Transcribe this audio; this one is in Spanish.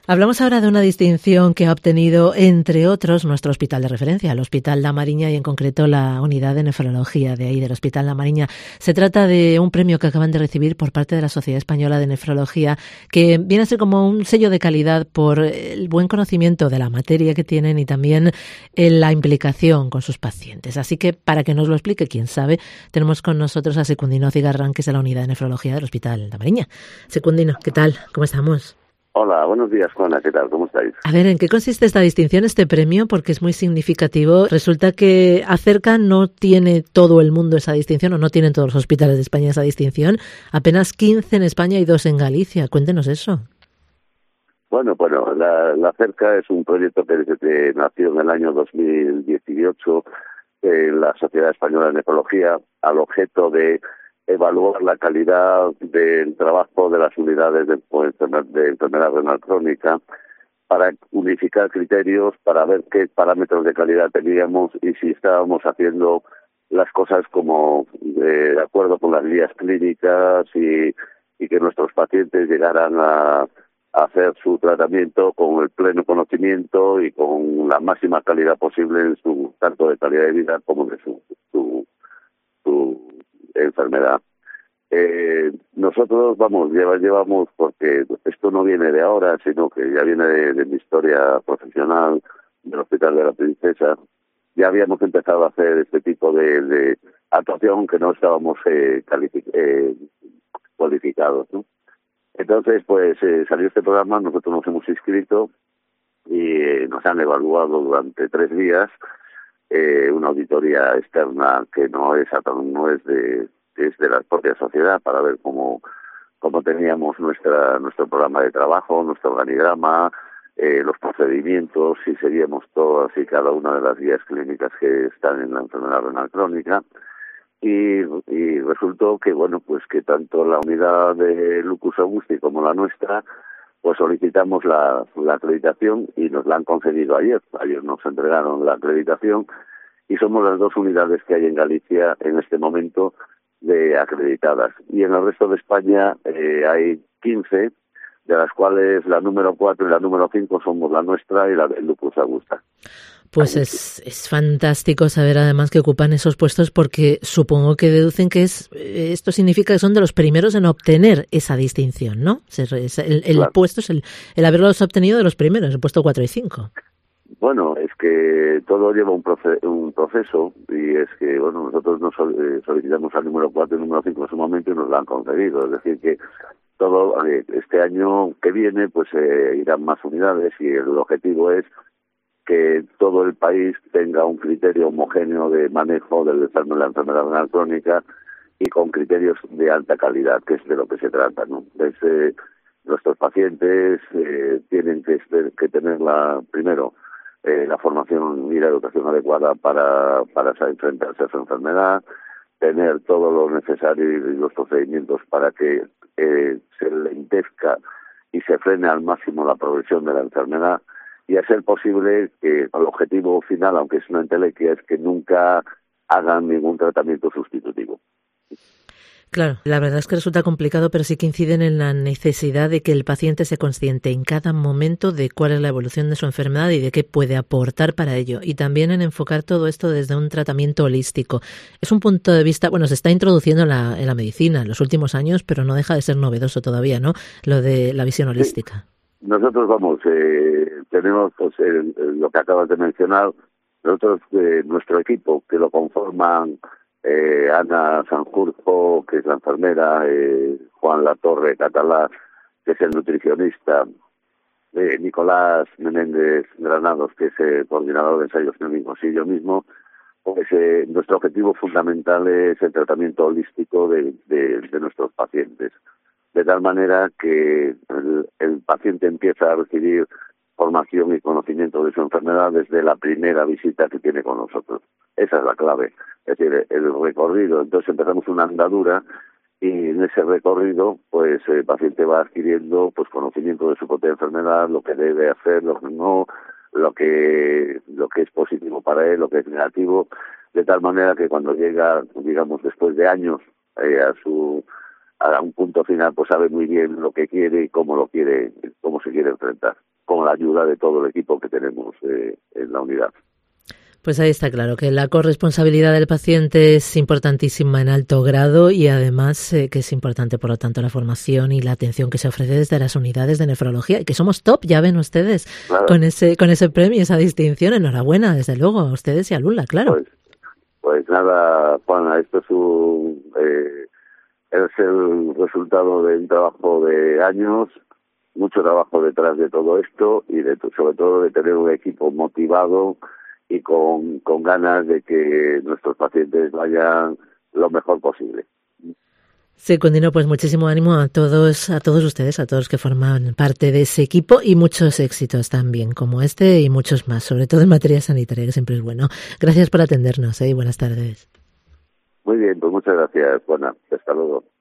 Hablamos ahora de una distinción que ha obtenido, entre otros, nuestro hospital de referencia, el Hospital La Mariña y en concreto la unidad de nefrología de ahí, del Hospital La Mariña. Se trata de un premio que acaban de recibir por parte de la Sociedad Española de Nefrología, que viene a ser como un sello de calidad por el buen conocimiento de la materia que tienen y también la implicación con sus pacientes. Así que, para que nos lo explique, quién sabe, tenemos con nosotros a Secundino Cigarrán, que es de la unidad de nefrología del Hospital La Mariña. Secundino, ¿qué tal? ¿Cómo estamos? Hola, buenos días, Juana, ¿qué tal? ¿Cómo estáis? A ver, ¿en qué consiste esta distinción, este premio? Porque es muy significativo. Resulta que Acerca no tiene todo el mundo esa distinción, o no tienen todos los hospitales de España esa distinción. Apenas 15 en España y 2 en Galicia. Cuéntenos eso. Bueno, la Acerca es un proyecto que nació en el año 2018 en la Sociedad Española de Nefrología, al objeto de evaluar la calidad del trabajo de las unidades de enfermedad renal crónica, para unificar criterios, para ver qué parámetros de calidad teníamos y si estábamos haciendo las cosas como de acuerdo con las guías clínicas y que nuestros pacientes llegaran a hacer su tratamiento con el pleno conocimiento y con la máxima calidad posible en su tanto de calidad de vida como de su enfermedad. Nosotros llevamos, porque esto no viene de ahora, sino que ya viene de mi historia profesional del Hospital de la Princesa. Ya habíamos empezado a hacer este tipo de actuación que no estábamos cualificados, ¿no? Entonces, pues salió este programa, nosotros nos hemos inscrito y nos han evaluado durante 3 días, una auditoría externa que no es de la propia sociedad, para ver cómo teníamos nuestro programa de trabajo, nuestro organigrama, los procedimientos, si seguíamos todas y cada una de las guías clínicas que están en la enfermedad renal crónica. Y resultó que, bueno, pues que tanto la unidad de Lucus Augusti como la nuestra, pues solicitamos la acreditación y nos la han concedido ayer. Ayer nos entregaron la acreditación y somos las 2 unidades que hay en Galicia en este momento acreditadas. Y en el resto de España hay 15, de las cuales la número 4 y la número 5 somos la nuestra y la de Lucus Augusti. Pues es fantástico saber además que ocupan esos puestos, porque supongo que deducen que esto significa que son de los primeros en obtener esa distinción, ¿no? Claro. Puesto es el haberlos obtenido de los primeros, el puesto 4 y 5. Bueno, es que todo lleva un proceso y es que, bueno, nosotros nos solicitamos al número 4 y número 5 en su momento y nos lo han concedido. Es decir, que todo este año que viene pues irán más unidades y el objetivo es que todo el país tenga un criterio homogéneo de manejo de la enfermedad renal crónica y con criterios de alta calidad, que es de lo que se trata, ¿no? Nuestros pacientes tienen que tener primero la formación y la educación adecuada para enfrentarse a su enfermedad, tener todo lo necesario y los procedimientos para que se lentezca y se frene al máximo la progresión de la enfermedad, y a ser posible que el objetivo final, aunque es una entelequia, es que nunca hagan ningún tratamiento sustitutivo. Claro, la verdad es que resulta complicado, pero sí que inciden en la necesidad de que el paciente sea consciente en cada momento de cuál es la evolución de su enfermedad y de qué puede aportar para ello. Y también en enfocar todo esto desde un tratamiento holístico. Es un punto de vista, bueno, se está introduciendo en la medicina en los últimos años, pero no deja de ser novedoso todavía, ¿no? Lo de la visión holística. Sí. Nosotros, tenemos pues lo que acabas de mencionar. Nosotros, nuestro equipo, que lo conforman Ana Sanjurjo, que es la enfermera, Juan Latorre Catalá, que es el nutricionista, Nicolás Menéndez Granados, que es el coordinador de ensayos clínicos, y yo mismo, pues nuestro objetivo fundamental es el tratamiento holístico de nuestros pacientes, de tal manera que el paciente empieza a recibir formación y conocimiento de su enfermedad desde la primera visita que tiene con nosotros. Esa es la clave, es decir, el recorrido. Entonces empezamos una andadura y en ese recorrido pues el paciente va adquiriendo pues conocimiento de su propia enfermedad, lo que debe hacer, lo que no, lo que es positivo para él, lo que es negativo, de tal manera que cuando llega, digamos, después de años a un punto final, pues sabe muy bien lo que quiere y cómo se quiere enfrentar. con la ayuda de todo el equipo que tenemos en la unidad. Pues ahí está claro que la corresponsabilidad del paciente es importantísima en alto grado y además que es importante, por lo tanto, la formación y la atención que se ofrece desde las unidades de nefrología y que somos top, ya ven ustedes, claro, con ese premio, esa distinción. Enhorabuena, desde luego, a ustedes y a Lula, claro. Pues nada, Juana, esto es el resultado de un trabajo de años, mucho trabajo detrás de todo esto y sobre todo de tener un equipo motivado y con ganas de que nuestros pacientes vayan lo mejor posible. Secundino, pues muchísimo ánimo a todos ustedes, a todos los que forman parte de ese equipo y muchos éxitos también, como este y muchos más, sobre todo en materia sanitaria, que siempre es bueno. Gracias por atendernos y buenas tardes. Muy bien, pues muchas gracias, Juana. Hasta luego.